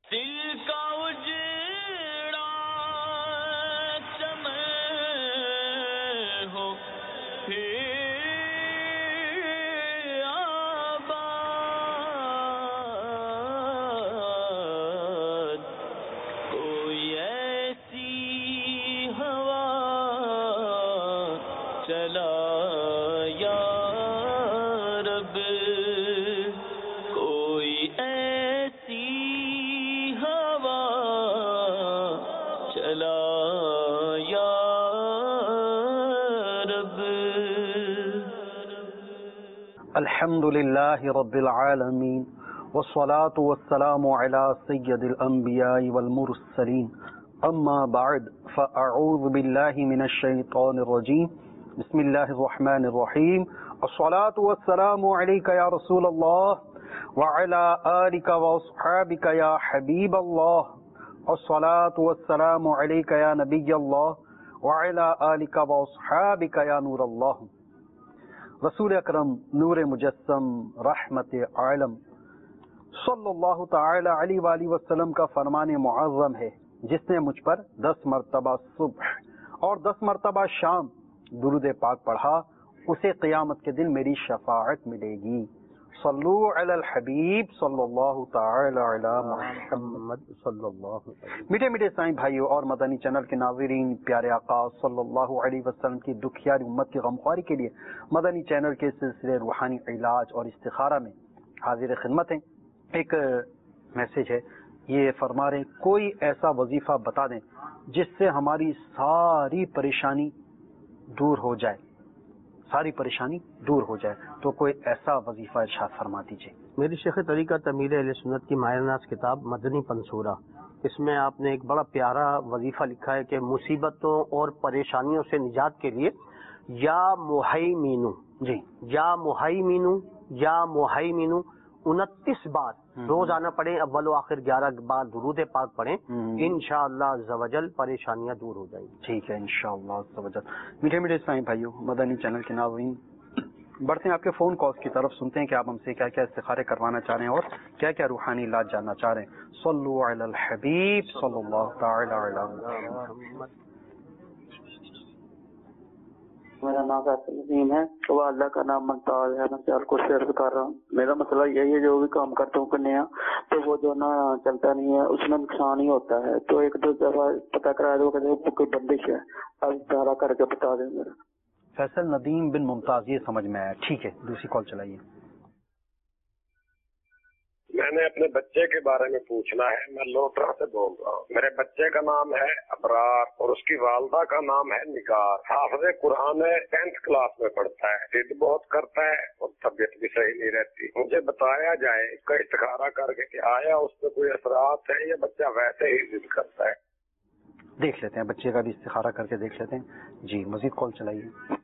دل کا اجڑا چمن ہو پھر آباد، کوئی ایسی ہوا چلا یا رب، کوئی ایسی ہوا چلا یا رب۔ الحمد للہ رب العالمین والصلاة والسلام علی سید الانبیاء والمرسلین، اما بعد فاعوذ باللہ من الشیطان الرجیم، بسم اللہ الرحمن الرحیم، الصلاة والسلام علیک یا رسول اللہ وعلی آلک واصحابک یا حبیب اللہ، الصلاة والسلام علیک یا نبی اللہ وعلی آلک واصحابک یا نور اللہ۔ رسول اکرم نور مجسم رحمت عالم صلی اللہ تعالی علیہ وآلہ وسلم کا فرمان معظم ہے، جس نے مجھ پر 10 مرتبہ صبح اور 10 مرتبہ شام درود پاک پڑھا، اسے قیامت کے دن میری شفاعت ملے گی۔ صلو علی الحبیب صلی اللہ تعالی علی محمد صلی اللہ علیہ وسلم۔ میٹھے میٹھے سائیں بھائیوں اور مدنی چینل کے ناظرین، پیارے آقا صلی اللہ علیہ وسلم کی دکھیاری امت کی غمخواری کے لیے مدنی چینل کے سلسلے روحانی علاج اور استخارہ میں حاضر خدمت ہیں۔ ایک میسج ہے، یہ فرما رہے ہیں کوئی ایسا وظیفہ بتا دیں جس سے ہماری ساری پریشانی دور ہو جائے، ساری پریشانی دور ہو جائے، تو کوئی ایسا وظیفہ ارشاد فرما دیجیے۔ میری شیخ طریقت امیر اہل سنت کی ماہر ناز کتاب مدنی پنصورہ، اس میں آپ نے ایک بڑا پیارا وظیفہ لکھا ہے کہ مصیبتوں اور پریشانیوں سے نجات کے لیے یا مہیمینو، جی، یا مہیمینو، یا مہیمینو 29 بار روزانہ پڑھیں، اول و آخر 11 بار درود پاک پڑھیں، انشاءاللہ عز و جل پریشانیاں دور ہو جائیں گی۔ ٹھیک ہے انشاءاللہ عز و جل۔ میٹھے میٹھے اسلامی بھائیوں، مدنی چینل کے ناظرین، بڑھتے ہیں آپ کے فون کالز کی طرف، سنتے ہیں کہ آپ ہم سے کیا کیا استخارے کروانا چاہ رہے ہیں اور کیا کیا روحانی علاج جاننا چاہ رہے ہیں۔ صلو علی الحبیب صلی اللہ تعالی علی محمد۔ میرا نام فیصل نظیم ہے، تو اللہ کا نام ممتاز ہے، میں سیال کو شیئر کر رہا ہوں۔ میرا مسئلہ یہی ہے، جو بھی کام کرتا ہوں کنیا تو وہ جو نا چلتا نہیں ہے، اس میں نقصان ہی ہوتا ہے۔ تو ایک دو دفعہ پتہ کرایا تو کہتے ہیں کوئی بندش ہے، اب اشارہ کر کے بتا دیں میرا۔ فیصل ندیم بن ممتاز، یہ سمجھ میں آیا، ٹھیک ہے دوسری کال چلائیے۔ میں نے اپنے بچے کے بارے میں پوچھنا ہے، میں لوٹرا سے بول رہا ہوں۔ میرے بچے کا نام ہے ابرار اور اس کی والدہ کا نام ہے نگار، حافظ قرآن ہے، 10th کلاس میں پڑھتا ہے، ضد بہت کرتا ہے اور طبیعت بھی صحیح نہیں رہتی۔ مجھے بتایا جائے اس کا استخارہ کر کے کہ آیا اس پہ کوئی اثرات ہے یا بچہ ویسے ہی ضد کرتا ہے۔ دیکھ لیتے ہیں، بچے کا بھی استخارہ کر کے دیکھ لیتے ہیں۔ جی مزید کال چلائیے۔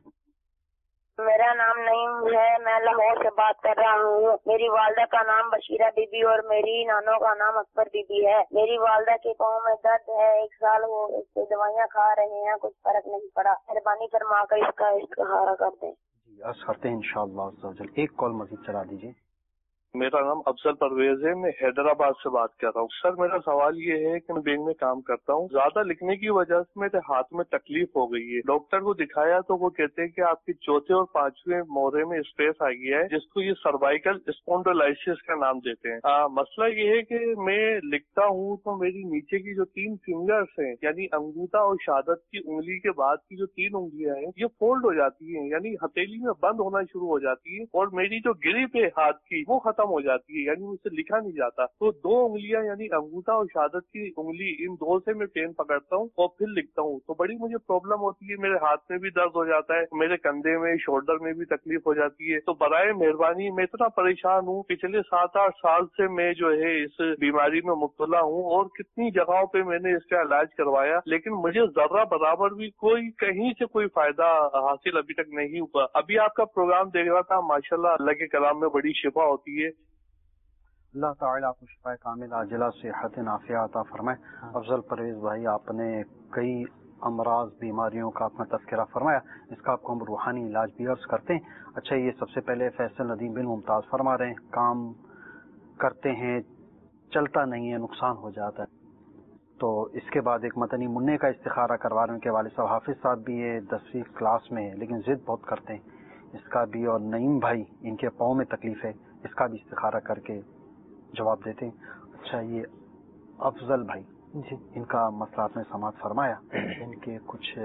میرا نام نعیم ہے، میں لاہور سے بات کر رہا ہوں۔ میری والدہ کا نام بشیرہ بی بی اور میری نانوں کا نام اکبر بی بی ہے۔ میری والدہ کے پاؤں میں درد ہے، 1 سال ہو اس سے دوائیاں کھا رہے ہیں، کچھ فرق نہیں پڑا۔ مہربانی فرما کر اس کا استخارہ کر دیں۔ جی عرض کرتے ہیں انشاءاللہ عز و جل۔ ایک کال مزید چلا دیجیے۔ میرا نام افضل پرویز ہے، میں حیدرآباد سے بات کر رہا ہوں۔ سر میرا سوال یہ ہے کہ میں بینک میں کام کرتا ہوں، زیادہ لکھنے کی وجہ سے میرے ہاتھ میں تکلیف ہو گئی ہے۔ ڈاکٹر کو دکھایا تو وہ کہتے ہیں کہ آپ کی 4تھے اور 5ویں مورے میں اسپیس آ گیا ہے، جس کو یہ سروائیکل اسپونڈولائسس کا نام دیتے ہیں۔ مسئلہ یہ ہے کہ میں لکھتا ہوں تو میری نیچے کی جو 3 فنگرس ہیں، یعنی انگوٹھا اور شہادت کی انگلی کے بعد کی جو 3 انگلیاں ہیں، یہ فولڈ ہو جاتی ہیں، یعنی ہتھیلی میں بند ہونا شروع ہو جاتی ہے، اور میری جو گریپ ہے ہاتھ کی وہ ختم ہو جاتی ہے، یعنی مجھ سے لکھا نہیں جاتا۔ تو 2 انگلیاں یعنی انگوٹھا اور شہادت کی انگلی، ان 2 سے میں پین پکڑتا ہوں اور پھر لکھتا ہوں تو بڑی مجھے پرابلم ہوتی ہے۔ میرے ہاتھ میں بھی درد ہو جاتا ہے، میرے کندھے میں، شولڈر میں بھی تکلیف ہو جاتی ہے۔ تو برائے مہربانی، میں اتنا پریشان ہوں، پچھلے 7-8 سال سے میں جو ہے اس بیماری میں مبتلا ہوں، اور کتنی جگہوں پہ میں نے اس کا علاج کروایا، لیکن مجھے ذرہ برابر بھی کہیں سے کوئی فائدہ حاصل ابھی تک نہیں ہوا۔ ابھی آپ کا پروگرام دیکھ رہا تھا، ماشاءاللہ اللہ کے کلام میں بڑی شفا ہوتی ہے۔ اللہ تعالیٰ آپ کو شفا کامل عاجلہ صحت نافیہ عطا فرمائے۔ افضل پرویز بھائی، آپ نے کئی امراض، بیماریوں کا اپنا تذکرہ فرمایا، اس کا آپ کو ہم روحانی علاج بھی عرض کرتے ہیں۔ اچھا، یہ سب سے پہلے فیصل ندیم بن ممتاز فرما رہے ہیں، کام کرتے ہیں چلتا نہیں ہے، نقصان ہو جاتا ہے. تو اس کے بعد ایک مدنی منع کا استخارہ کروا رہے ہیں کہ والد صاحب حافظ صاحب بھی یہ 10ویں کلاس میں ہے لیکن ضد بہت کرتے ہیں، اس کا بھی، اور نعیم بھائی ان کے پاؤں میں تکلیف ہے، اس کا بھی استخارہ کر کے جواب دیتے ہیں. اچھا، یہ افضل بھائی جی، ان کا مسئلہ آپ نے سماعت فرمایا. ان کے کچھ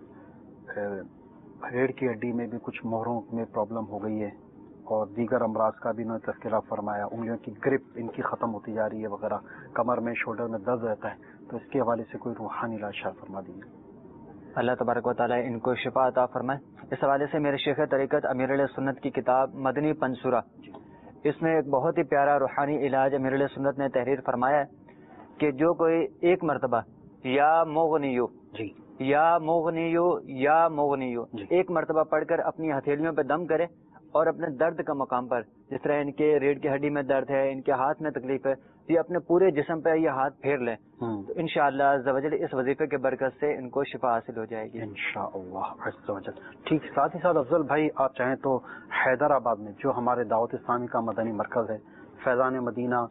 ریڑھ کی ہڈی میں بھی کچھ مہروں میں پرابلم ہو گئی ہے اور دیگر امراض کا بھی انہوں نے تذکرہ فرمایا. انگلیوں کی گرپ ان کی ختم ہوتی جا رہی ہے وغیرہ، کمر میں شولڈر میں درد رہتا ہے. تو اس کے حوالے سے کوئی روحانی علاج شاید فرما دیجیے. اللہ تبارک و تعالیٰ ان کو شفا عطا فرمائے. اس حوالے سے میرے شیخ طریقت امیر علیہ سنت کی کتاب مدنی پنصورہ، اس میں ایک بہت ہی پیارا روحانی علاج امیر علیہ سنت نے تحریر فرمایا ہے کہ جو کوئی ایک مرتبہ یا مغنیو جی یا مغنیو یا مغنیو ایک مرتبہ پڑھ کر اپنی ہتھیلیوں پہ دم کرے اور اپنے درد کا مقام پر، جس طرح ان کے ریڑھ کی ہڈی میں درد ہے، ان کے ہاتھ میں تکلیف ہے، یہ اپنے پورے جسم پہ یہ ہاتھ پھیر لیں تو انشاءاللہ عز و جل اس وظیفے کے برکت سے ان کو شفا حاصل ہو جائے گی انشاءاللہ عز و جل. ٹھیک، ساتھ ہی ساتھ افضل بھائی آپ چاہیں تو حیدرآباد میں جو ہمارے دعوت اسلامی کا مدنی مرکز ہے فیضان مدینہ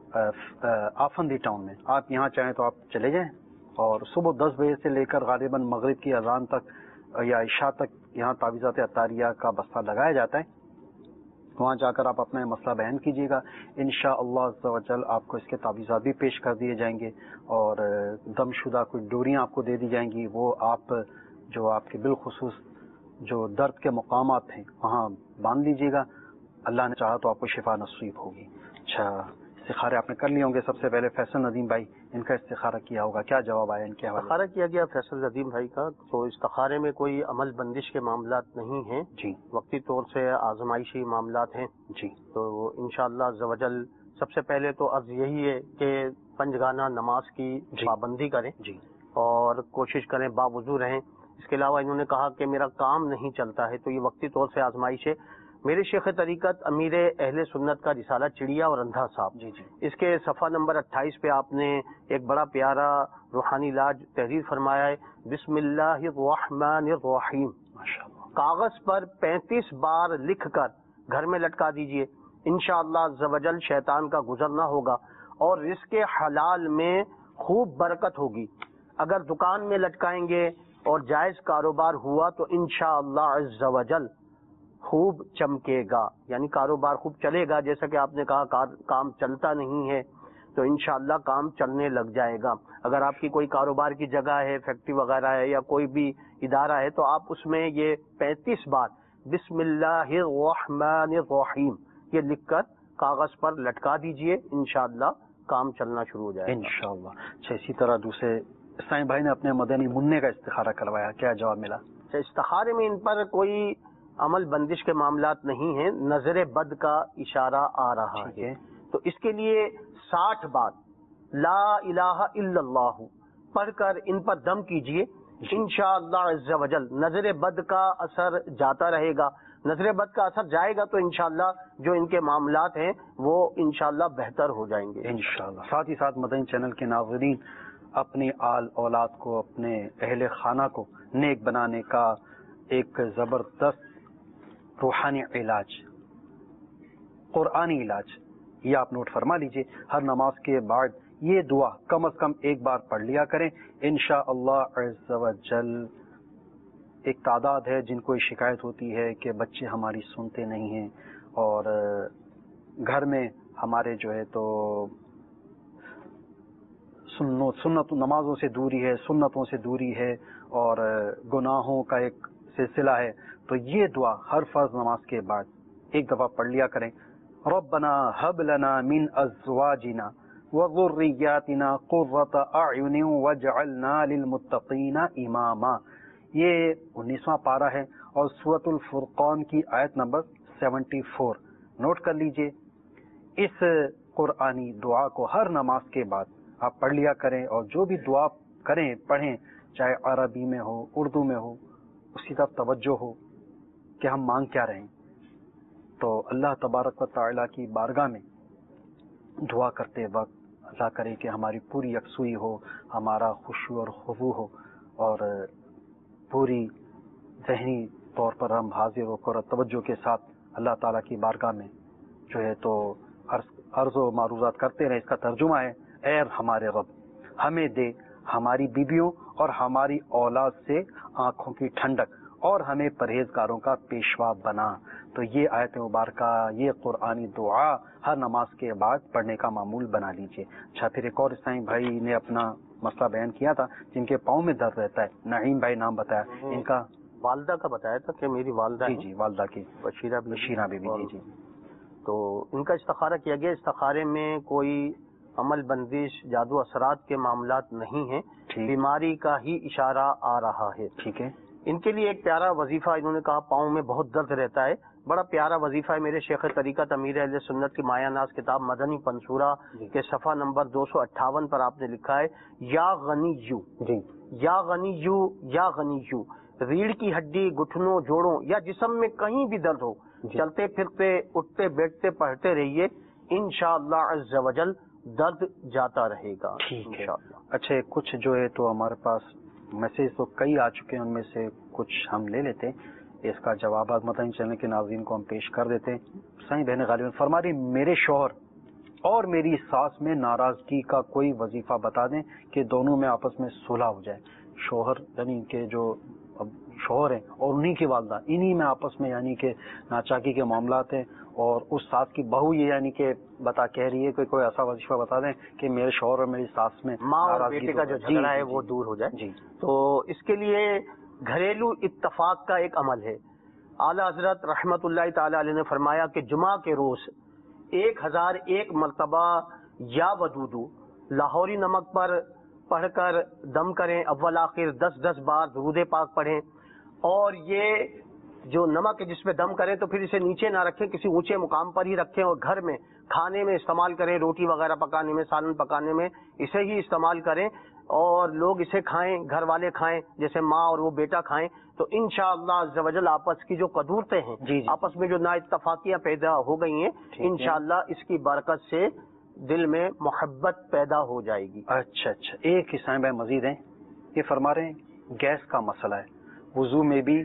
آفندی ٹاؤن میں، آپ یہاں چاہیں تو آپ چلے جائیں اور صبح 10 بجے سے لے کر غالباً مغرب کی اذان تک یا عشاء تک یہاں تعویذات عطاریہ کا بستہ لگایا جاتا ہے. وہاں جا کر آپ اپنا مسئلہ بیان کیجیے گا، انشاءاللہ عز و جل آپ کو اس کے تعویذات بھی پیش کر دیے جائیں گے اور دم شدہ کچھ ڈوریاں آپ کو دے دی جائیں گی، وہ آپ جو آپ کے بالخصوص جو درد کے مقامات ہیں وہاں باندھ لیجیے گا. اللہ نے چاہا تو آپ کو شفا نصیب ہوگی. اچھا، استخارے آپ نے کر لیے ہوں گے. سب سے پہلے فیصل ندیم بھائی، ان کا استخارہ کیا ہوگا، کیا جواب آیا ان کے حوالے؟ استخارہ کیا گیا فیصل ندیم بھائی کا، تو استخارے میں کوئی عمل بندش کے معاملات نہیں ہیں جی، وقتی طور سے آزمائشی معاملات ہیں جی. تو انشاءاللہ عز و جل سب سے پہلے تو عرض یہی ہے کہ پنجگانہ نماز کی پابندی کریں جی اور کوشش کریں باوضو رہیں. اس کے علاوہ انہوں نے کہا کہ میرا کام نہیں چلتا ہے، تو یہ وقتی طور سے آزمائش ہے. میرے شیخ طریقت امیر اہل سنت کا رسالہ چڑیا اور اندھا صاحب، جی جی، اس کے صفحہ نمبر 28 پہ آپ نے ایک بڑا پیارا روحانی علاج تحریر فرمایا ہے. بسم اللہ الرحمن الرحیم، ماشاءاللہ. کاغذ پر 35 بار لکھ کر گھر میں لٹکا دیجئے. انشاءاللہ عز و جل شیطان کا گزر نہ ہوگا اور رزق حلال میں خوب برکت ہوگی. اگر دکان میں لٹکائیں گے اور جائز کاروبار ہوا تو انشاءاللہ عز و جل خوب چمکے گا، یعنی کاروبار خوب چلے گا. جیسا کہ آپ نے کہا کام چلتا نہیں ہے تو انشاءاللہ کام چلنے لگ جائے گا. اگر آپ کی کوئی کاروبار کی جگہ ہے، فیکٹری وغیرہ ہے یا کوئی بھی ادارہ ہے تو آپ اس میں یہ 35 بار بسم اللہ الرحمن الرحیم یہ لکھ کر کاغذ پر لٹکا دیجئے، انشاءاللہ کام چلنا شروع ہو جائے گا انشاءاللہ. اچھا، اسی طرح دوسرے اسلام بھائی نے اپنے مدنی منع کا استخارہ کروایا، کیا جواب ملا؟ استخارے میں ان پر کوئی عمل بندش کے معاملات نہیں ہیں، نظر بد کا اشارہ آ رہا ہے. تو اس کے لیے 60 بار لا الہ الا اللہ پڑھ کر ان پر دم کیجئے. انشاءاللہ عز و جل نظر بد کا اثر جاتا رہے گا. نظر بد کا اثر جائے گا تو انشاءاللہ جو ان کے معاملات ہیں وہ انشاءاللہ بہتر ہو جائیں گے انشاءاللہ. ساتھ ہی ساتھ مدنی چینل کے ناظرین اپنی آل اولاد کو، اپنے اہل خانہ کو نیک بنانے کا ایک زبردست روحانی علاج، قرآنی علاج، یہ آپ نوٹ فرما لیجئے. ہر نماز کے بعد یہ دعا کم از کم ایک بار پڑھ لیا کریں. انشاءاللہ عز و جل ایک تعداد ہے جن کو یہ شکایت ہوتی ہے کہ بچے ہماری سنتے نہیں ہیں اور گھر میں ہمارے جو ہے تو سنت نمازوں سے دوری ہے، سنتوں سے دوری ہے اور گناہوں کا ایک سلسلہ ہے. تو یہ دعا ہر فرض نماز کے بعد ایک دفعہ پڑھ لیا کریں. ربنا هب لنا من ازواجنا وذرياتنا قرة اعین واجعلنا للمتقین اماما. یہ 19واں پارہ ہے اور سورۃ الفرقان کی آیت نمبر 74 نوٹ کر لیجئے. اس قرآنی دعا کو ہر نماز کے بعد آپ پڑھ لیا کریں اور جو بھی دعا کریں پڑھیں، چاہے عربی میں ہو، اردو میں ہو، اس کی طرف توجہ ہو کہ ہم مانگ کیا رہے ہیں. تو اللہ تبارک و تعالیٰ کی بارگاہ میں دعا کرتے وقت اللہ کرے کہ ہماری پوری یکسوئی ہو، ہمارا خشوع اور خضوع ہو اور پوری ذہنی طور پر ہم حاضر ہو کر توجہ کے ساتھ اللہ تعالیٰ کی بارگاہ میں جو ہے تو عرض و معروضات کرتے رہے. اس کا ترجمہ ہے اے ہمارے رب ہمیں دے ہماری بیویوں اور ہماری اولاد سے آنکھوں کی ٹھنڈک اور ہمیں پرہیزگاروں کا پیشوا بنا. تو یہ آیت مبارکہ یہ قرآنی دعا ہر نماز کے بعد پڑھنے کا معمول بنا لیجیے. اچھا پھر ایک اور اسلامی بھائی نے اپنا مسئلہ بیان کیا تھا جن کے پاؤں میں درد رہتا ہے. نعیم بھائی نام بتایا, ان کا والدہ کا بتایا تھا کہ میری والدہ جی والدہ کی بشیرہ بی بی. جی تو ان کا استخارہ کیا گیا. استخارے میں کوئی عمل بندش جادو اثرات کے معاملات نہیں ہیں, بیماری کا ہی اشارہ آ رہا ہے. ٹھیک ہے. ان کے لیے ایک پیارا وظیفہ, انہوں نے کہا پاؤں میں بہت درد رہتا ہے, بڑا پیارا وظیفہ ہے. میرے شیخ طریقت امیر اہل سنت کی مایہ ناز کتاب مدنی پنصورہ کے صفحہ نمبر 258 پر آپ نے لکھا ہے یا غنی یو, یا غنی یو, یا غنی یو. ریڑھ کی ہڈی, گھٹنوں, جوڑوں یا جسم میں کہیں بھی درد ہو, چلتے پھرتے اٹھتے بیٹھتے پڑھتے رہیے, انشاءاللہ عز وجل درد جاتا رہے گا. ٹھیک ہے. اچھا کچھ جو ہے تو ہمارے پاس میسج تو کئی آ چکے ہیں, ان میں سے کچھ ہم لے لیتے ہیں, اس کا جوابات مدنی چینل کے ناظرین کو ہم پیش کر دیتے ہیں. سائیں بہن غالباً فرما رہی میرے شوہر اور میری ساس میں ناراضگی کا کوئی وظیفہ بتا دیں کہ دونوں میں آپس میں صلح ہو جائے. شوہر یعنی کہ جو شوہر ہیں اور انہی کی والدہ, انہی میں آپس میں یعنی کہ ناچاکی کے معاملات ہیں, اور اس ساس کی بہو یہ یعنی کہ کہہ رہی ہے کہ کوئی ایسا وظیفہ بتا دیں کہ میرے شوہر اور میری ساس میں ماں اور بیٹے کا جو جھگڑا ہے وہ دور ہو جائے. جی تو اس کے لیے گھریلو اتفاق کا ایک عمل ہے. اعلیٰ حضرت رحمت اللہ تعالی علیہ نے فرمایا کہ جمعہ کے روز 1001 مرتبہ یا ودودو لاہوری نمک پر پڑھ کر دم کریں, اول آخر 10 بار درود پاک پڑھیں, اور یہ جو نمک ہے جس پہ دم کریں تو پھر اسے نیچے نہ رکھیں, کسی اونچے مقام پر ہی رکھیں, اور گھر میں کھانے میں استعمال کریں, روٹی وغیرہ پکانے میں, سالن پکانے میں اسے ہی استعمال کریں, اور لوگ اسے کھائیں, گھر والے کھائیں, جیسے ماں اور وہ بیٹا کھائیں. تو انشاءاللہ عز و جل آپس کی جو قدورتیں ہیں, آپس میں جو نا اتفاقیاں پیدا ہو گئی ہیں, انشاءاللہ اس کی برکت سے دل میں محبت پیدا ہو جائے گی. اچھا ایک اسلام بھائی مزید ہیں, یہ فرما رہے ہیں گیس کا مسئلہ ہے, وضو میں بھی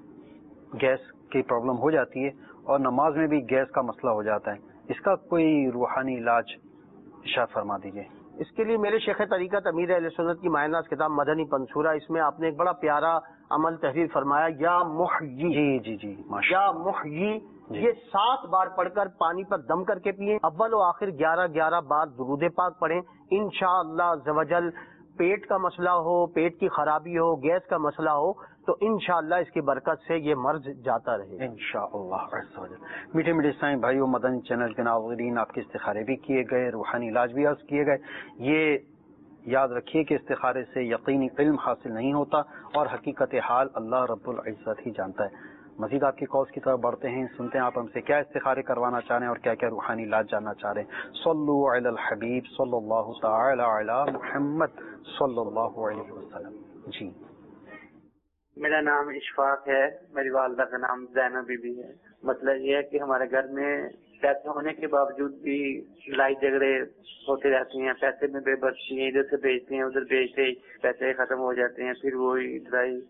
گیس کی پرابلم ہو جاتی ہے اور نماز میں بھی گیس کا مسئلہ ہو جاتا ہے, اس کا کوئی روحانی علاج ارشاد فرما دیجیے. اس کے لیے میرے شیخ طریقت امیر اہل سنت کی مایہ ناز کتاب مدنی پنصورہ, اس میں آپ نے ایک بڑا پیارا عمل تحریر فرمایا یا محیی. جی یا محیی, یہ 7 بار پڑھ کر پانی پر دم کر کے پیئیں, اول و آخر 11 بار درود پاک پڑھیں. انشاءاللہ عز و جل پیٹ کا مسئلہ ہو, پیٹ کی خرابی ہو, گیس کا مسئلہ ہو, تو انشاءاللہ اس کی برکت سے یہ مرض جاتا رہے انشاءاللہ عز و جل. میٹھے میٹھے سائیں بھائیو, مدنی چینل کے ناظرین, آپ کے استخارے بھی کیے گئے, روحانی علاج بھی عرض کیے گئے. یہ یاد رکھیے کہ استخارے سے یقینی علم حاصل نہیں ہوتا اور حقیقت حال اللہ رب العزت ہی جانتا ہے. مزید آپ کی کالز کی طرف بڑھتے ہیں, سنتے ہیں آپ ہم سے کیا استخارے کروانا چاہ رہے ہیں اور کیا کیا روحانی علاج جاننا چاہ رہے ہیں. صلو علی الحبیب صلی اللہ تعالی علی محمد صلی اللہ علیہ وسلم. جی میرا نام اشفاق ہے, میری والدہ کا نام زینب بی بی ہے. مسئلہ یہ ہے کہ ہمارے گھر میں پیسے ہونے کے باوجود بھی لڑائی جھگڑے ہوتے رہتے ہیں, پیسے میں بے بسی ہیں, ادھر سے بیچتے ہیں ادھر بیچتے ہی پیسے ختم ہو جاتے ہیں, پھر وہی لڑائی.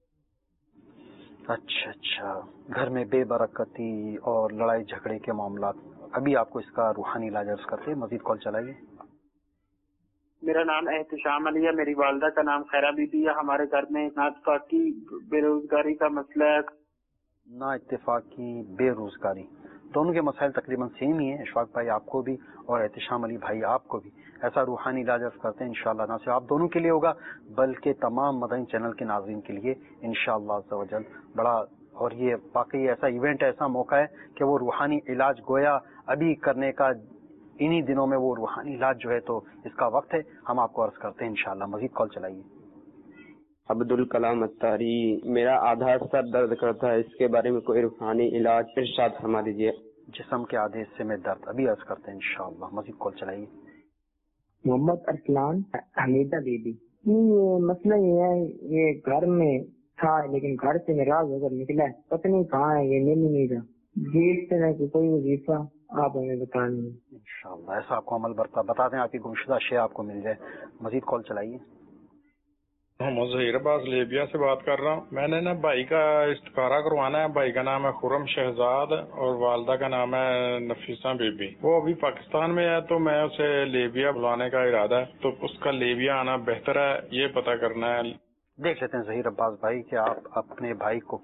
اچھا گھر میں بے برکتی اور لڑائی جھگڑے کے معاملات, ابھی آپ کو اس کا روحانی علاج عرض کرتے ہیں. مزید کال چلائیے. میرا نام احتشام علی ہے, میری والدہ کا نام خیرہ بی بی ہے. ہمارے گھر میں نا اتفاقی بے روزگاری کا مسئلہ ہے. نا اتفاقی بے روزگاری, دونوں کے مسائل تقریباً سیم ہی ہیں. اشفاق بھائی آپ کو بھی اور احتشام علی بھائی آپ کو بھی ایسا روحانی علاج عرض کرتے ہیں. انشاءاللہ نہ صرف آپ دونوں کے لیے ہوگا بلکہ تمام مدنی چینل کے ناظرین کے لیے انشاءاللہ عز و جل. بڑا اور یہ واقعی ایسا ایونٹ, ایسا موقع ہے کہ وہ روحانی علاج گویا ابھی کرنے کا, انہی دنوں میں وہ روحانی علاج جو ہے تو اس کا وقت ہے. ہم آپ کو عرض کرتے ہیں انشاءاللہ. مزید کال چلائیے. عبدالکلام اتاری, میرا آدھا سر درد کرتا ہے, اس کے بارے میں کوئی روحانی علاج ارشاد فرما دیجیے. جسم کے آدھے حصے میں درد, ابھی عرض کرتے ہیں انشاءاللہ. مزید کال چلائیے. محمد ارسلان حمیدہ بی بی. یہ مسئلہ یہ ہے, یہ گھر میں تھا لیکن گھر سے ناراض ہو کر نکلا ہے, پتہ نہیں کہاں ہے, یہ مل نہیں رہا. جیت سے کہ کوئی وظیفہ آپ ہمیں بتا دیں انشاءاللہ. ایسا آپ کو عمل بتا دیں, آپ کی گمشدہ شے آپ کو مل جائے. مزید کال چلائیے. محمد ظہیر عباس لیبیا سے بات کر رہا ہوں. میں نے نا بھائی کا استخارہ کروانا ہے. بھائی کا نام ہے خرم شہزاد اور والدہ کا نام ہے نفیسہ بی بی. وہ ابھی پاکستان میں ہے تو میں اسے لیبیا بلانے کا ارادہ ہے, تو اس کا لیبیا آنا بہتر ہے, یہ پتہ کرنا ہے. دیکھ لیتے ہیں ظہیر عباس بھائی کہ آپ اپنے بھائی کو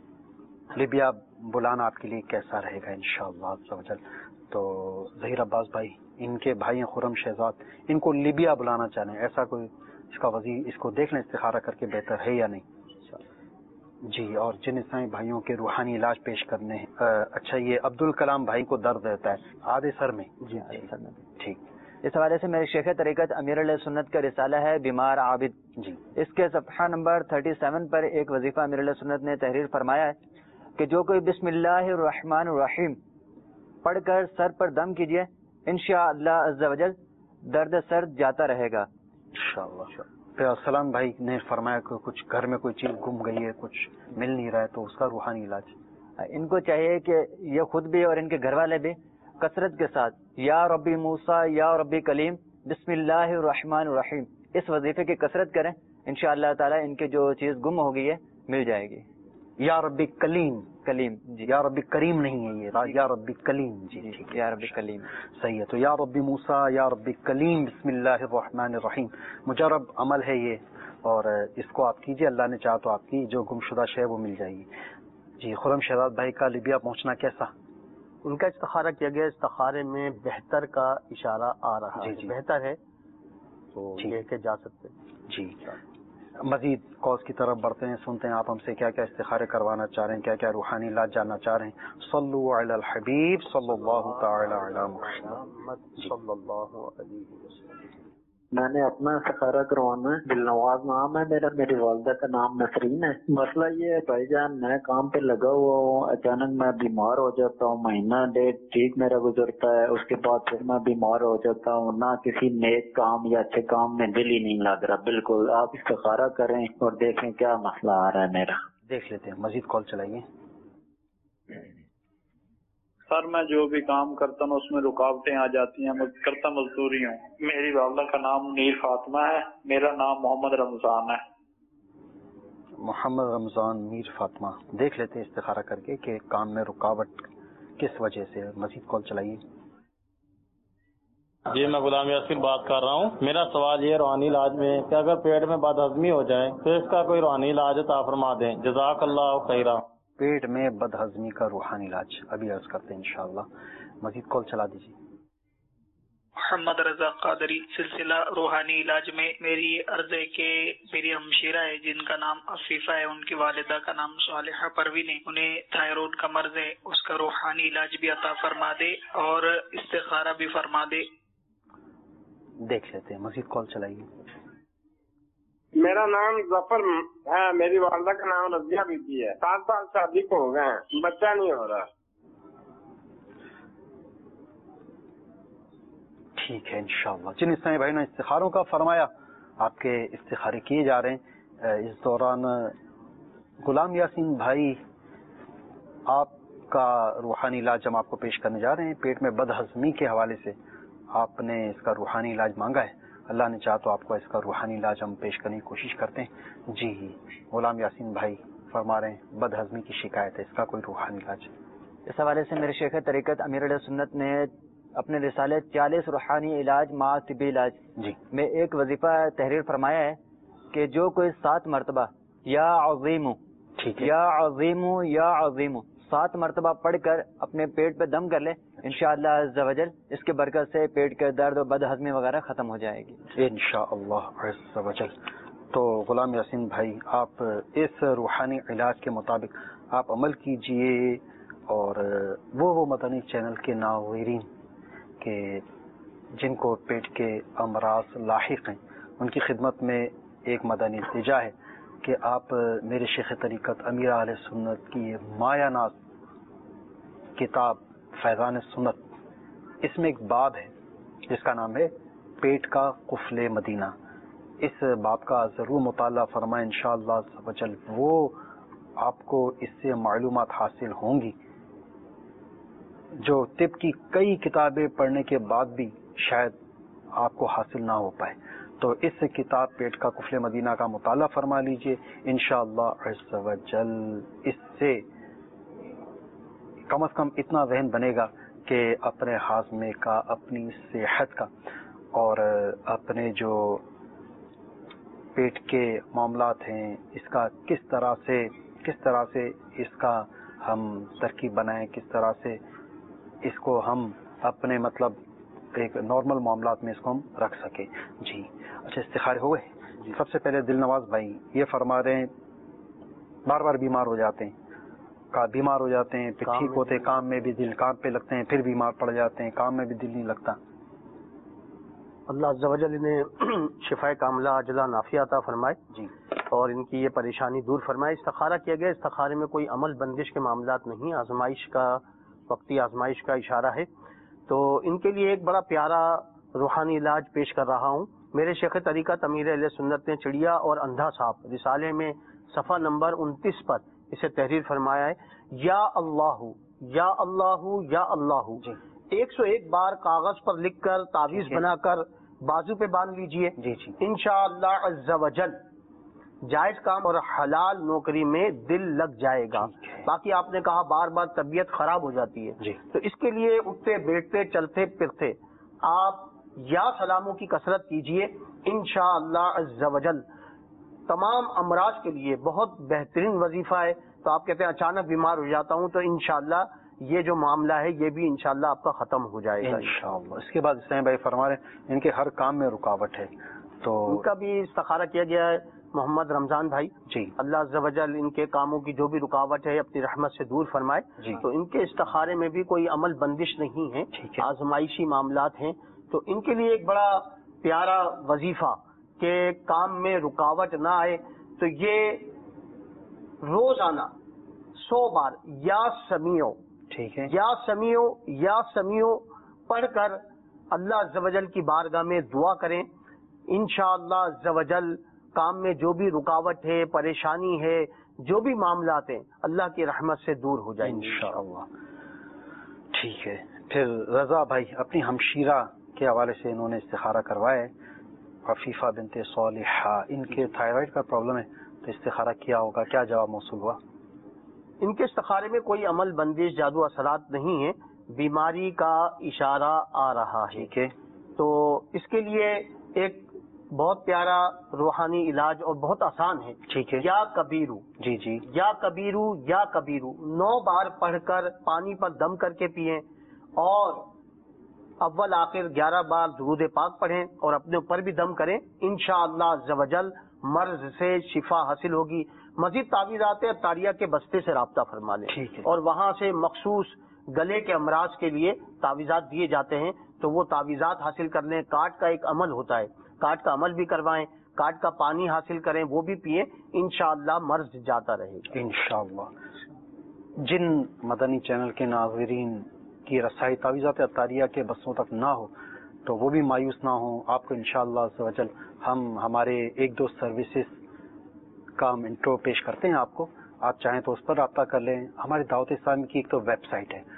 لیبیا بلانا آپ کے لیے کیسا رہے گا انشاءاللہ عز و جل. تو ظہیر عباس بھائی, ان کے بھائی ہیں خرم شہزاد, ان کو لیبیا بلانا چاہ رہے ہیں, ایسا کوئی اس کا وزیر, اس کو دیکھ لیں استخارہ کر کے بہتر ہے یا نہیں جی. اور جن عیسائی بھائیوں کے روحانی علاج پیش کرنے ہیں. اچھا, یہ عبد الکلام بھائی کو درد رہتا ہے آدھے سر میں. جی سر میں. ٹھیک. اس حوالے سے میرے شیخ طریقت امیر علیہ سنت کا رسالہ ہے بیمار عابد جی, اس کے صفحہ نمبر 37 پر ایک وظیفہ امیر علیہ سنت نے تحریر فرمایا ہے کہ جو کوئی بسم اللہ الرحمن الرحیم پڑھ کر سر پر دم کیجئے انشاءاللہ عز و جل درد سر جاتا رہے گا انشاءاللہ. سلام بھائی نے فرمایا کہ کچھ گھر میں کوئی چیز گم گئی ہے, کچھ مل نہیں رہا ہے, تو اس کا روحانی علاج. ان کو چاہیے کہ یہ خود بھی اور ان کے گھر والے بھی کثرت کے ساتھ یا ربی موسیٰ یا ربی کلیم بسم اللہ الرحمن الرحیم اس وظیفے کی کثرت کریں. انشاءاللہ تعالی ان کی جو چیز گم ہو گئی ہے مل جائے گی. یا ربی کلیم جی, یا ربی کریم نہیں ہے یہ, یا ربی کلیم. جی ٹھیک ہے, یا ربی کلیم صحیح ہے. تو یا ربی موسیٰ یا ربی کلیم بسم اللہ الرحمن الرحیم مجرب عمل ہے یہ, اور اس کو آپ کیجئے, اللہ نے چاہا تو آپ کی جو گم شدہ شے وہ مل جائے گی. جی, خرم شہزاد بھائی کا لیبیا پہنچنا کیسا؟ ان کا استخارہ کیا گیا, استخارے میں بہتر کا اشارہ آ رہا ہے. جی بہتر ہے تو یہ کہ جا سکتے. جی, مزید کالز کی طرف بڑھتے ہیں, سنتے ہیں آپ ہم سے کیا کیا استخارے کروانا چاہ رہے ہیں, کیا کیا روحانی علاج جاننا چاہ رہے ہیں. صلو علی الحبیب صلی اللہ تعالی علی محمد صلی اللہ علیہ وسلم. میں نے اپنا استخارہ کروانا ہے. دل نواز نام ہے میرا, میری والدہ کا نام نسرین ہے. مسئلہ یہ ہے بھائی جان, میں کام پہ لگا ہوا ہوں, اچانک میں بیمار ہو جاتا ہوں, مہینہ ڈیڑھ ٹھیک میرا گزرتا ہے, اس کے بعد پھر میں بیمار ہو جاتا ہوں. نہ کسی نیک کام یا اچھے کام میں دل ہی نہیں لگ رہا بالکل. آپ استخارہ کریں اور دیکھیں کیا مسئلہ آ رہا ہے میرا. دیکھ لیتے ہیں, مزید کال چلائیے. سر میں جو بھی کام کرتا ہوں اس میں رکاوٹیں آ جاتی ہیں. میں کرتا مزدوری ہوں. میری والدہ کا نام منیر فاطمہ ہے, میرا نام محمد رمضان ہے. محمد رمضان میر فاطمہ. دیکھ لیتے استخارہ کر کے کہ کام میں رکاوٹ کس وجہ سے. مزید کال چلائیے. جی, میں غلام یاسر بات کر رہا ہوں. میرا سوال یہ روحانی علاج میں کہ اگر پیٹ میں بد ہضمی ہو جائے تو اس کا کوئی روحانی علاج عطا فرما دیں. جزاک اللہ خیرہ. پیٹ میں بد ہضمی کا روحانی علاج ابھی عرض کرتے ہیں انشاءاللہ. مزید کال چلا دیجیے. محمد رضا قادری. سلسلہ روحانی علاج میں میری عرض ہے کہ میری ہمشیرہ ہے جن کا نام عفیفہ ہے, ان کی والدہ کا نام صالحہ پروین ہے, انہیں تھائرائیڈ کا مرض ہے, اس کا روحانی علاج بھی عطا فرما دے اور استخارہ بھی فرما دے. دیکھ لیتے ہیں, مزید کال چلائیے. میرا نام ظفر ہے, میری والدہ کا نام رضیہ بی بی ہے. 7 سال شادی کو ہو گئے ہیں, بچہ نہیں ہو رہا. ٹھیک ہے انشاءاللہ. جن اسلامی بھائی نے استخاروں کا فرمایا, آپ کے استخارے کیے جا رہے ہیں. اس دوران غلام یاسین بھائی آپ کا روحانی علاج ہم آپ کو پیش کرنے جا رہے ہیں. پیٹ میں بد ہضمی کے حوالے سے آپ نے اس کا روحانی علاج مانگا ہے, اللہ نے چاہا تو آپ کو اس کا روحانی علاج ہم پیش کرنے کی کوشش کرتے ہیں. جی, غلام یاسین بھائی فرما رہے ہیں بد ہضمی کی شکایت ہے, اس کا کوئی روحانی علاج. اس حوالے سے میرے شیخ طریقت امیر علیہ سنت نے اپنے رسالے 40 روحانی علاج مع طبی علاج جی میں ایک وظیفہ تحریر فرمایا ہے کہ جو کوئی 7 مرتبہ یا عظیم یا عظیم یا عظیم 7 مرتبہ پڑھ کر اپنے پیٹ پہ دم کر لے, انشاءاللہ عز و جل اس کے برکت سے پیٹ کے درد و بد ہضمی وغیرہ ختم ہو جائے گی انشاءاللہ عز و جل. تو غلام یاسین بھائی آپ اس روحانی علاج کے مطابق آپ عمل کیجئے, اور وہ مدنی چینل کے ناظرین کہ جن کو پیٹ کے امراض لاحق ہیں ان کی خدمت میں ایک مدنی التجا ہے کہ آپ میرے شیخ طریقت امیر اہل سنت کی مایہ ناز کتاب فیضان سنت, اس میں ایک باب ہے جس کا نام ہے پیٹ کا قفل مدینہ. اس باب کا ضرور مطالعہ فرمائیں انشاءاللہ. وہ آپ کو اس سے معلومات حاصل ہوں گی جو طب کی کئی کتابیں پڑھنے کے بعد بھی شاید آپ کو حاصل نہ ہو پائے. تو اس کتاب پیٹ کا کفل مدینہ کا مطالعہ فرما لیجئے، انشاءاللہ عز و جل اس سے کم از کم اتنا ذہن بنے گا کہ اپنے ہاضمے کا، اپنی صحت کا اور اپنے جو پیٹ کے معاملات ہیں اس کا کس طرح سے اس کا ہم ترکیب بنائیں، کس طرح سے اس کو ہم اپنے مطلب ایک نارمل معاملات میں اس کو ہم رکھ سکیں. جی اچھا، استخارے ہو گئے. سب سے پہلے دل نواز بھائی یہ فرما رہے ہیں بار بار بیمار ہو جاتے ہیں، پھر ٹھیک ہوتے ہیں، کام میں بھی دل کام پہ لگتے ہیں، پھر بیمار پڑ جاتے ہیں، کام میں بھی دل نہیں لگتا. اللہ عز و جل انہیں شفائے کاملہ عاجلہ نافیہ عطا فرمائے جی، اور ان کی یہ پریشانی دور فرمائے. استخارہ کیا گیا، استخارے میں کوئی عمل بندش کے معاملات نہیں، آزمائش کا، وقتی آزمائش کا اشارہ ہے. تو ان کے لیے ایک بڑا پیارا روحانی علاج پیش کر رہا ہوں. میرے شیخ طریقت امیر اہل سنت نے چڑیا اور اندھا صاحب رسالے میں صفحہ نمبر 29 پر اسے تحریر فرمایا ہے. یا اللہ یا اللہ یا اللہ 101 بار کاغذ پر لکھ کر تعویذ بنا کر بازو پہ باندھ لیجئے. انشاءاللہ عز و جل جائز کام اور حلال نوکری میں دل لگ جائے گا. باقی آپ نے کہا بار بار طبیعت خراب ہو جاتی ہے، تو اس کے لیے اٹھتے بیٹھتے چلتے پھرتے آپ یا سلاموں کی کثرت کیجئے. انشاءاللہ عز و جل تمام امراض کے لیے بہت بہترین وظیفہ ہے. تو آپ کہتے ہیں اچانک بیمار ہو جاتا ہوں، تو انشاءاللہ یہ جو معاملہ ہے یہ بھی انشاءاللہ آپ کا ختم ہو جائے گا انشاءاللہ. اس کے بعد اسلام بھائی فرما رہے ہیں ان کے ہر کام میں رکاوٹ ہے، تو ان کا بھی استخارہ کیا گیا ہے. محمد رمضان بھائی جی، اللہ عز و جل ان کے کاموں کی جو بھی رکاوٹ ہے اپنی رحمت سے دور فرمائے. تو ان کے استخارے میں بھی کوئی عمل بندش نہیں ہے، آزمائشی معاملات ہیں. تو ان کے لیے ایک بڑا پیارا وظیفہ کہ کام میں رکاوٹ نہ آئے، تو یہ روزانہ 100 بار یا سمیع ٹھیک ہے، یا سمیع یا سمیع پڑھ کر اللہ عز و جل کی بارگاہ میں دعا کریں. انشاءاللہ عز و جل کام میں جو بھی رکاوٹ ہے، پریشانی ہے، جو بھی معاملات ہیں اللہ کی رحمت سے دور ہو جائیں گے انشاءاللہ. ٹھیک ہے. پھر رضا بھائی اپنی ہمشیرہ کے حوالے سے انہوں نے استخارہ کروایا ہے، عفیفہ بنت صالحہ. ان کے تھائرائیڈ کا پرابلم ہے، تو استخارہ کیا ہوگا، کیا جواب موصول ہوا؟ ان کے استخارے میں کوئی عمل بندش جادو اثرات نہیں ہے، بیماری کا اشارہ آ رہا ہے. ٹھیک ہے. تو اس کے لیے ایک بہت پیارا روحانی علاج اور بہت آسان ہے. ٹھیک ہے. یا کبیرو جی یا کبیرو یا کبیرو 9 بار پڑھ کر پانی پر دم کر کے پئیں، اور اول آخر 11 بار درود پاک پڑھیں اور اپنے اوپر بھی دم کریں. انشاءاللہ عز و جل مرض سے شفا حاصل ہوگی. مزید تعویذات اطاریہ کے بستے سے رابطہ فرما لیں، اور وہاں سے مخصوص گلے کے امراض کے لیے تعویذات دیے جاتے ہیں، تو وہ تعویذات حاصل کر لیں. کاٹ کا ایک عمل ہوتا ہے، کاٹ کا عمل بھی کروائیں، کاٹ کا پانی حاصل کریں، وہ بھی پئیں. انشاءاللہ مرض جاتا رہے گا انشاءاللہ. جن مدنی چینل کے ناظرین کی رسائی تعویذات اطاریہ کے بسوں تک نہ ہو تو وہ بھی مایوس نہ ہوں. آپ کو انشاءاللہ عز و جل ہم ہمارے 1-2 سروسز کا ہم انٹرو پیش کرتے ہیں آپ کو. آپ چاہیں تو اس پر رابطہ کر لیں. ہماری دعوت اسلامی کی ایک تو ویب سائٹ ہے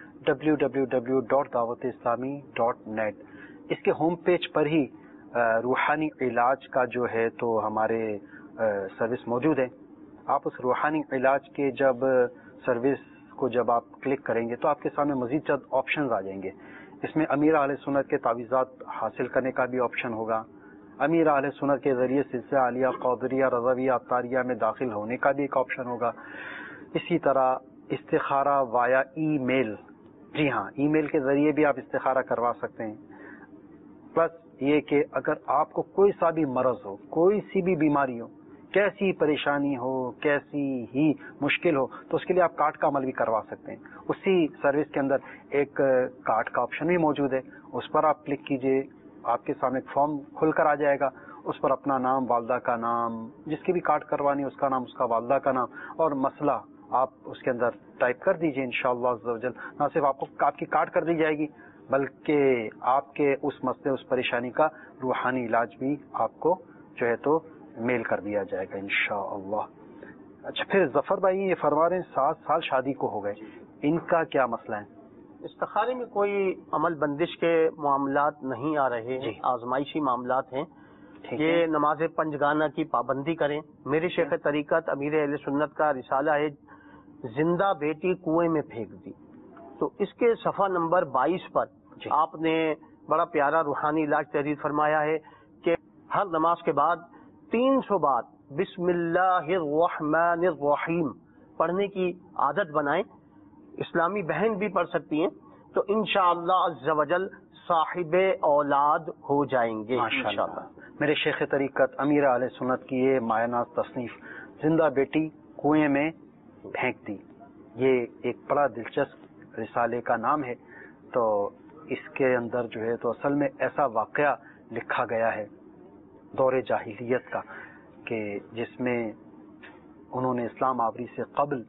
www.dawatIslami.net. اس کے ہوم پیج پر ہی روحانی علاج کا جو ہے تو ہمارے سروس موجود ہے. آپ اس روحانی علاج کے جب سروس کو جب آپ کلک کریں گے تو آپ کے سامنے مزید چند آپشنز آ جائیں گے. اس میں امیر اہل سنت کے تعویذات حاصل کرنے کا بھی آپشن ہوگا. امیر اہل سنت کے ذریعے سلسلہ عالیہ قادریہ رضویہ اطاریہ میں داخل ہونے کا بھی ایک آپشن ہوگا. اسی طرح استخارہ وایا ای میل، جی ہاں ای میل کے ذریعے بھی آپ استخارہ کروا سکتے ہیں. پلس یہ کہ اگر آپ کو کوئی سا بھی مرض ہو، کوئی سی بھی بیماری ہو، کیسی پریشانی ہو، کیسی ہی مشکل ہو، تو اس کے لیے آپ کارڈ کا عمل بھی کروا سکتے ہیں. اسی سروس کے اندر ایک کارڈ کا آپشن بھی موجود ہے. اس پر آپ کلک کیجئے، آپ کے سامنے ایک فارم کھل کر آ جائے گا. اس پر اپنا نام، والدہ کا نام، جس کی بھی کارڈ کروانی ہے اس کا نام، اس کا والدہ کا نام اور مسئلہ آپ اس کے اندر ٹائپ کر دیجئے. انشاءاللہ عز و جل نہ صرف آپ کی کارڈ کر دی جائے گی بلکہ آپ کے اس مسئلے، اس پریشانی کا روحانی علاج بھی آپ کو جو ہے تو میل کر دیا جائے گا انشاءاللہ. اچھا پھر ظفر بھائی یہ فرما رہے ہیں 7 سال شادی کو ہو گئے، ان کا کیا مسئلہ ہے؟ استخارے میں کوئی عمل بندش کے معاملات نہیں آ رہے ہیں، آزمائشی معاملات ہیں. یہ نماز پنجگانہ کی پابندی کریں. میرے شیخ طریقت امیر اہل سنت کا رسالہ ہے زندہ بیٹی کنویں میں پھینک دی. تو اس کے صفحہ نمبر 22 پر آپ نے بڑا پیارا روحانی علاج تحریر فرمایا ہے کہ ہر نماز کے بعد 300 بار بسم اللہ الرحمن الرحیم پڑھنے کی عادت بنائیں. اسلامی بہن بھی پڑھ سکتی ہیں تو انشاءاللہ عز و جل صاحب اولاد ہو جائیں گے انشاءاللہ. میرے شیخ طریقت امیر اہل سنت کی یہ مایہ ناز تصنیف زندہ بیٹی کنویں میں پھینک دی، یہ ایک بڑا دلچسپ رسالے کا نام ہے. تو اس کے اندر جو ہے تو اصل میں ایسا واقعہ لکھا گیا ہے دور جاہلیت کا کہ جس میں انہوں نے اسلام آوری سے قبل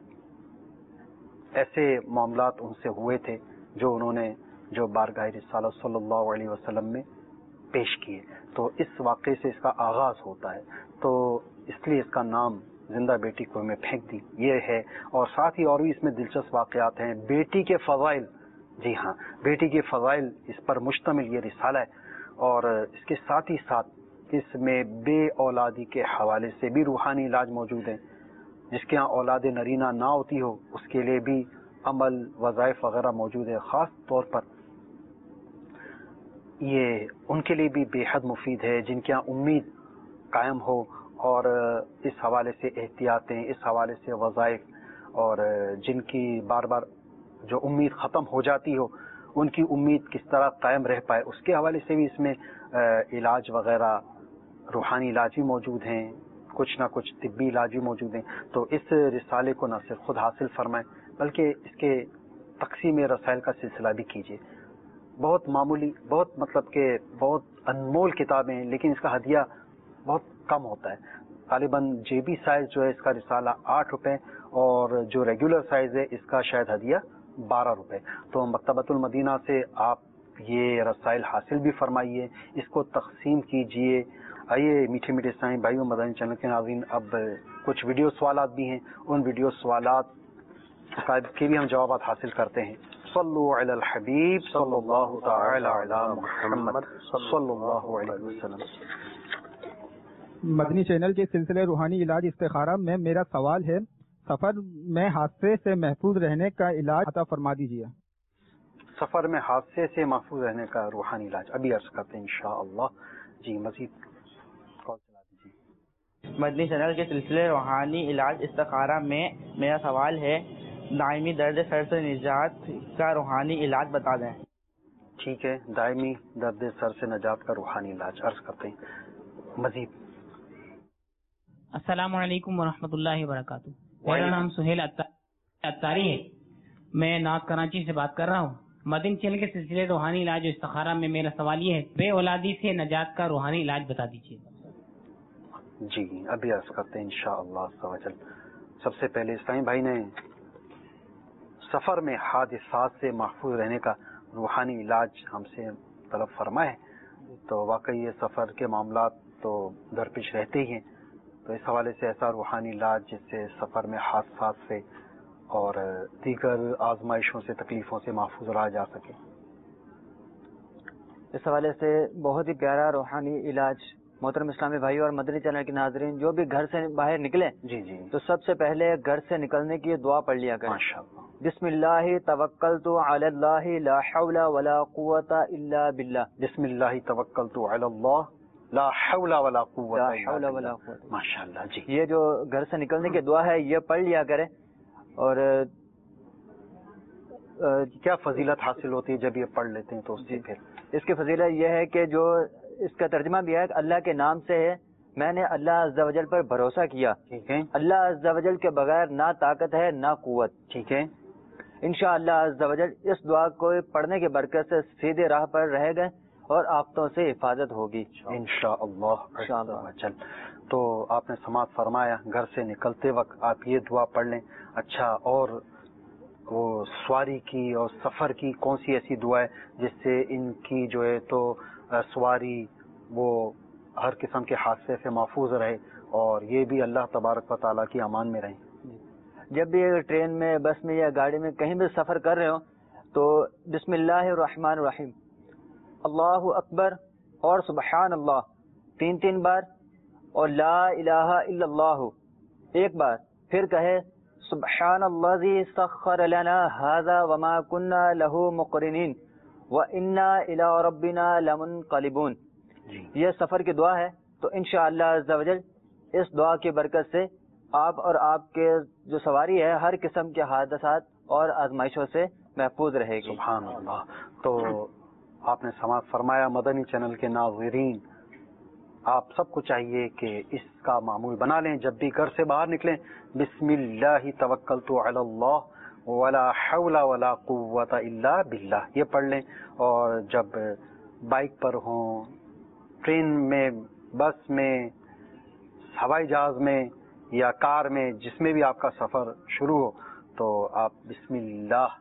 ایسے معاملات ان سے ہوئے تھے جو انہوں نے جو بارگاہ رسالت صلی اللہ علیہ وسلم میں پیش کیے. تو اس واقعے سے اس کا آغاز ہوتا ہے. تو اس لیے اس کا نام زندہ بیٹی کنویں میں پھینک دی یہ ہے. اور ساتھ ہی اور بھی اس میں دلچسپ واقعات ہیں. بیٹی کے فضائل، جی ہاں بیٹی کے فضائل اس پر مشتمل یہ رسالہ ہے. اور اس کے ساتھ ہی ساتھ اس میں بے اولادی کے حوالے سے بھی روحانی علاج موجود ہیں. جس کے ہاں اولاد نرینہ نہ ہوتی ہو اس کے لیے بھی عمل وظائف وغیرہ موجود ہے. خاص طور پر یہ ان کے لیے بھی بے حد مفید ہے جن کے ہاں امید قائم ہو اور اس حوالے سے احتیاطیں، اس حوالے سے وظائف، اور جن کی بار بار جو امید ختم ہو جاتی ہو ان کی امید کس طرح قائم رہ پائے اس کے حوالے سے بھی اس میں علاج وغیرہ روحانی علاج بھی موجود ہیں، کچھ نہ کچھ طبی علاج بھی موجود ہیں. تو اس رسالے کو نہ صرف خود حاصل فرمائیں بلکہ اس کے تقسیم رسائل کا سلسلہ بھی کیجیے. بہت معمولی، بہت مطلب کہ بہت انمول کتابیں ہیں لیکن اس کا ہدیہ بہت کم ہوتا ہے. غالباً جیبی سائز جو ہے اس کا رسالہ 8 روپے اور جو ریگولر سائز ہے اس کا شاید ہدیہ 12 روپے. تو مکتبۃ المدینہ سے آپ یہ رسائل حاصل بھی فرمائیے، اس کو تقسیم کیجیے. آئیے میٹھے میٹھے اسلامی بھائیوں، مدنی چینل کے ناظرین، اب کچھ ویڈیو سوالات بھی ہیں، ان ویڈیو سوالات کے بھی ہم جوابات حاصل کرتے ہیں. صلو علی الحبیب صلی اللہ تعالی علی محمد صلی اللہ علیہ وسلم. مدنی چینل کے سلسلے روحانی علاج استخارہ میں میرا سوال ہے، سفر میں حادثے سے محفوظ رہنے کا علاج عطا فرما دیجیے. سفر میں حادثے سے محفوظ رہنے کا روحانی علاج ابھی عرض کرتے ہیں انشاءاللہ. جی مزید کال چلا دیجیے. مدنی چینل کے سلسلے روحانی علاج استخارہ میں میرا سوال ہے، دائمی درد سر سے نجات کا روحانی علاج بتا دیں. ٹھیک ہے، دائمی درد سر سے نجات کا روحانی علاج عرض کرتے ہیں. مزید. السلام علیکم ورحمۃ اللہ وبرکاتہ. میرا نام سہیل اتاری ہے، میں نارتھ کراچی سے بات کر رہا ہوں. مدنی چینل کے سلسلے روحانی علاج استخارہ میں میرا سوال یہ ہے، بے اولادی سے نجات کا روحانی علاج بتا دیجیے. جی ابھی عرض کرتے ہیں انشاءاللہ. سب سے پہلے اسلامی بھائی نے سفر میں حادثات سے محفوظ رہنے کا روحانی علاج ہم سے طلب فرمائے ہے. تو واقعی یہ سفر کے معاملات تو درپیش رہتے ہی ہیں. تو اس حوالے سے ایسا روحانی علاج جس سے سفر میں حادثات سے اور دیگر آزمائشوں سے، تکلیفوں سے محفوظ رہا جا سکے. اس حوالے سے بہت ہی پیارا روحانی علاج. محترم اسلامی بھائی اور مدنی چینل کے ناظرین، جو بھی گھر سے باہر نکلے جی تو سب سے پہلے گھر سے نکلنے کی دعا پڑھ لیا کریں. ماشاءاللہ. بسم اللہ توکلت علی اللہ لا حول ولا قوت الا باللہ. بسم اللہ توکلت علی اللہ لا حول ولا قوت الا باللہ. ماشاءاللہ. جی یہ جو گھر سے نکلنے کی دعا ہے یہ پڑھ لیا کریں. اور کیا فضیلت حاصل ہوتی ہے جب یہ پڑھ لیتے ہیں تو اس سے پھر اس کی فضیلت یہ ہے کہ جو اس کا ترجمہ بھی ہے کہ اللہ کے نام سے ہے، میں نے اللہ عز و جل پر بھروسہ کیا. ٹھیک ہے. اللہ عز و جل کے بغیر نہ طاقت ہے نہ قوت. ٹھیک ہے. انشاءاللہ عز و جل اس دعا کو پڑھنے کی برکت سے سیدھے راہ پر رہے گئے اور آفتوں سے حفاظت ہوگی انشاءاللہ. تو آپ نے سماعت فرمایا، گھر سے نکلتے وقت آپ یہ دعا پڑھ لیں. اچھا، اور وہ سواری کی اور سفر کی کون سی ایسی دعا ہے جس سے ان کی جو ہے تو سواری وہ ہر قسم کے حادثے سے محفوظ رہے اور یہ بھی اللہ تبارک و تعالیٰ کی امان میں رہیں؟ جب بھی ٹرین میں، بس میں یا گاڑی میں کہیں بھی سفر کر رہے ہو تو بسم اللہ الرحمن الرحیم، اللہ اکبر اور سبحان اللہ 3 بار، اور لا الہ الا اللہ ایک بار، پھر کہے سبحان الذی سخر لنا ھذا وما كنا له مقرنین وَإِنَّا إِلَىٰ رَبِّنَا لَمُنْقَلِبُونَ۔ یہ سفر کی دعا ہے، تو انشاءاللہ عز و جل اس دعا کی برکت سے آپ اور آپ کے جو سواری ہے ہر قسم کے حادثات اور آزمائشوں سے محفوظ رہے گی۔ سبحان اللہ۔ تو آپ نے سماعت فرمایا مدنی چینل کے ناظرین، آپ سب کو چاہیے کہ اس کا معمول بنا لیں، جب بھی گھر سے باہر نکلیں بسم اللہ توکلت علی اللہ ولا حول ولا قوت الا باللہ یہ پڑھ لیں، اور جب بائک پر ہوں، ٹرین میں، بس میں، ہوائی جہاز میں یا کار میں، جس میں بھی آپ کا سفر شروع ہو، تو آپ بسم اللہ،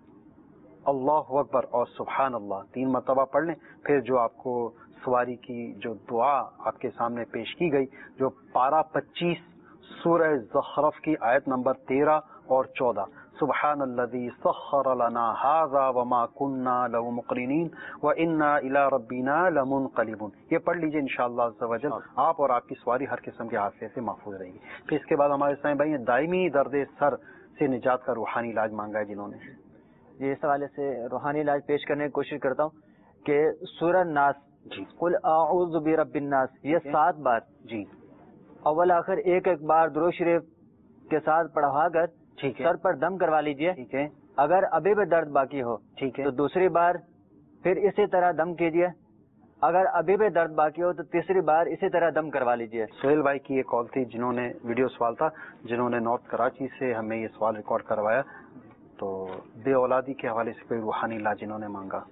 اللہ اکبر اور سبحان اللہ 3 مرتبہ پڑھ لیں۔ پھر جو آپ کو سواری کی جو دعا آپ کے سامنے پیش کی گئی، جو پارہ 25 سورہ زخرف کی آیت نمبر 13 اور 14، سبحان الذی سخر لنا ھذا وما كنا له مقرنین وانا الی ربنا لمنقلبون، یہ پڑھ لیجئے انشاءاللہ عز و جل، آپ اور آپ کی سواری ہر قسم کے حادثے سے محفوظ رہے گی۔ پھر اس کے بعد ہمارے سائیں بھائی دائمی درد سر سے نجات کا روحانی علاج مانگا ہے جنہوں نے، یہ اس حوالے سے روحانی علاج پیش کرنے کی کوشش کرتا ہوں کہ سورہ ناس، قل اعوذ برب الناس، یہ 7 بار جی اول آخر ایک بار درود شریف کے ساتھ پڑھا کر سر پر دم کروا لیجئے۔ ٹھیک ہے، اگر ابھی بھی درد باقی ہو ٹھیک ہے، تو دوسری بار پھر اسی طرح دم کیجئے، اگر ابھی بھی درد باقی ہو تو تیسری بار اسی طرح دم کروا لیجئے۔ سہیل بھائی کی یہ کال تھی، جنہوں نے ویڈیو سوال تھا، جنہوں نے نارتھ کراچی سے ہمیں یہ سوال ریکارڈ کروایا، تو بے اولادی کے حوالے سے کوئی روحانی علاج انہوں نے مانگا۔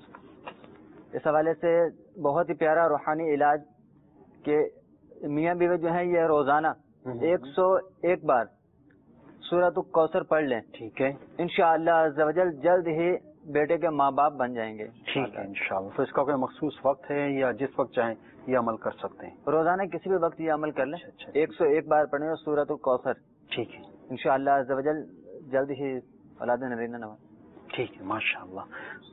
اس حوالے سے بہت ہی پیارا روحانی علاج کہ میاں بیوی جو ہیں یہ روزانہ 101 بار سورۃ الکوثر پڑھ لیں، ٹھیک ہے، انشاءاللہ عز و جل جلد ہی بیٹے کے ماں باپ بن جائیں گے۔ ٹھیک ہے انشاءاللہ۔ تو اس کا کوئی مخصوص وقت ہے یا جس وقت چاہیں یہ عمل کر سکتے ہیں؟ روزانہ کسی بھی وقت یہ عمل کر لیں، 101 بار پڑھیں سورۃ الکوثر، ٹھیک ہے انشاءاللہ عز و جل جلد ہی اولاد نرینہ نواز۔ ٹھیک ہے ماشاءاللہ۔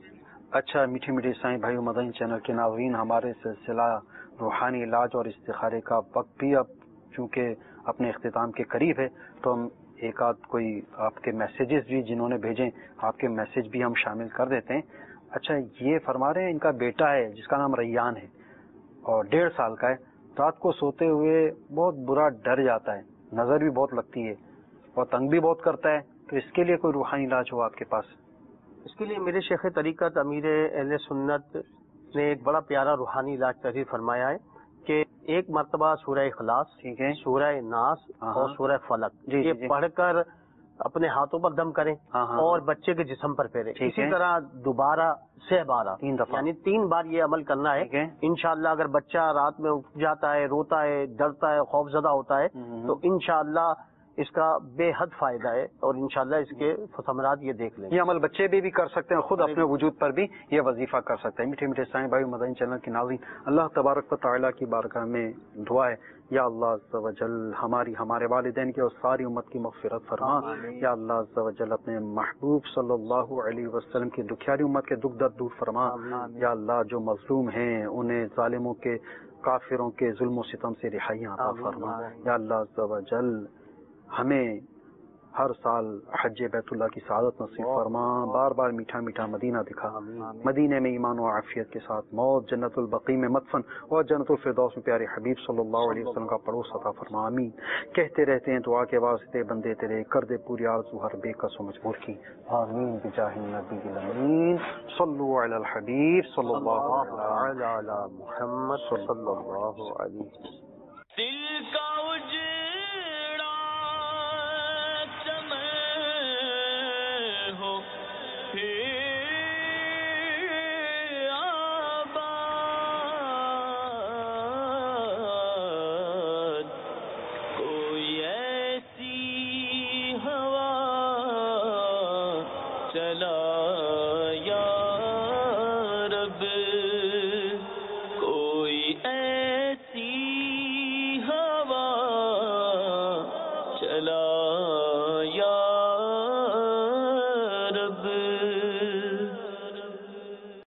اچھا میٹھے میٹھے سائیں بھائیو، مدنی چینل کے ناظرین، ہمارے سلسلہ روحانی علاج اور استخارے کا وقت بھی اب چونکہ اپنے اختتام کے قریب ہے، تو ہم ایک آدھ کوئی آپ کے میسیجز بھی جنہوں نے بھیجیں، آپ کے میسیج بھی ہم شامل کر دیتے ہیں۔ اچھا یہ فرما رہے ہیں ان کا بیٹا ہے جس کا نام ریان ہے اور 1.5 سال کا ہے، رات کو سوتے ہوئے بہت برا ڈر جاتا ہے، نظر بھی بہت لگتی ہے اور تنگ بھی بہت کرتا ہے، تو اس کے لیے کوئی روحانی علاج ہو آپ کے پاس؟ اس کے لیے میرے شیخ طریقت امیر اہل سنت نے ایک بڑا پیارا روحانی علاج تحریر فرمایا ہے کہ 1 مرتبہ سورہ اخلاص، ٹھیک ہے، سورہ ناس اور سورہ فلق یہ پڑھ کر اپنے ہاتھوں پر دم کریں اور بچے کے جسم پر پھیریں، اسی طرح دوبارہ 6 بار 3 دفعہ، یعنی 3 بار یہ عمل کرنا ہے۔ انشاءاللہ اگر بچہ رات میں اٹھ جاتا ہے، روتا ہے، ڈرتا ہے، خوف زدہ ہوتا ہے، تو انشاءاللہ اس کا بے حد فائدہ ہے اور انشاءاللہ اس کے ثمرات یہ دیکھ لیں۔ یہ عمل بچے بھی کر سکتے ہیں، خود اپنے وجود پر بھی یہ وظیفہ کر سکتے ہیں۔ میٹھے میٹھے سائیں بھائی مدنی چینل کے ناظرین، اللہ تبارک و تعالیٰ کی بارگاہ میں دعا ہے، یا اللہ عز و جل ہمارے والدین کی اور ساری امت کی مغفرت فرما، یا اللہ عز و جل اپنے محبوب صلی اللہ علیہ وسلم کی دکھیاری امت کے دکھ درد دور فرما، یا اللہ جو مظلوم ہیں انہیں ظالموں کے، کافروں کے ظلم و ستم سے رہائی عطا فرما، یا اللہ عز و جل ہمیں ہر سال حج بیت اللہ کی سعادت نصیب فرما، بار بار میٹھا میٹھا مدینہ دکھا، مدینے میں ایمان و عافیت کے ساتھ موت، جنت البقیع میں مدفن اور جنت الفردوس میں پیارے حبیب صلی اللہ علیہ وسلم کا پڑوس عطا فرما، آمین۔ کہتے رہتے ہیں دعا کے واسطے بندے تیرے، کر دے پوری آرزو ہر بے کس و مجبور کی، آمین بجاہ النبی الامین، صلو علی الحبیب صلی اللہ علیہ محمد صلی اللہ علیہ وسلم۔ دل کا